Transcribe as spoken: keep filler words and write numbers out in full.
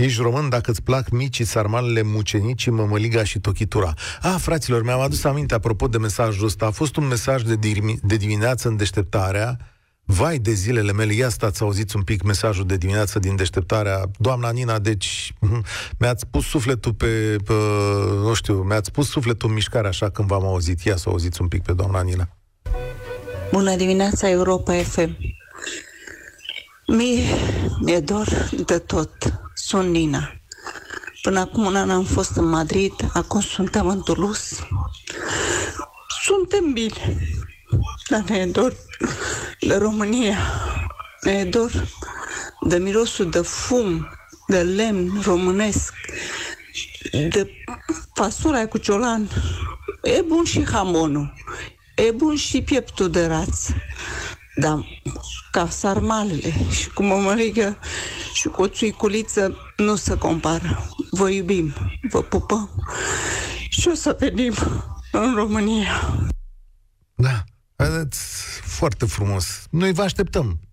Ești român dacă îți plac micii, sarmalele, mucenicii, mămăliga și tochitura. Ah, fraților, mi-am adus aminte, apropo de mesajul ăsta, a fost un mesaj de, dirimi- de dimineață în Deșteptarea. Vai de zilele mele, ia stați, auziți un pic mesajul de dimineață din Deșteptarea. Doamna Nina, deci mi-ați pus sufletul pe, pe nu știu, mi-ați pus sufletul în mișcare așa când v-am auzit. Ia să auziți un pic pe doamna Nina. Bună dimineața, Europa F M. Mie mi-e dor de tot. Sunt Nina. Până acum un an am fost în Madrid, acum suntem în Toulouse. Suntem bine, dar ne-e dor de România. Ne-e dor de mirosul de fum, de lemn românesc, de fasura cu ciolan. E bun și hamonul, e bun și pieptul de rață, dar ca sarmalele și cu mămăligă și cu o țuiculiță nu se compară. Vă iubim, vă pupăm și o să venim în România. Da, vedeți, foarte frumos. Noi vă așteptăm.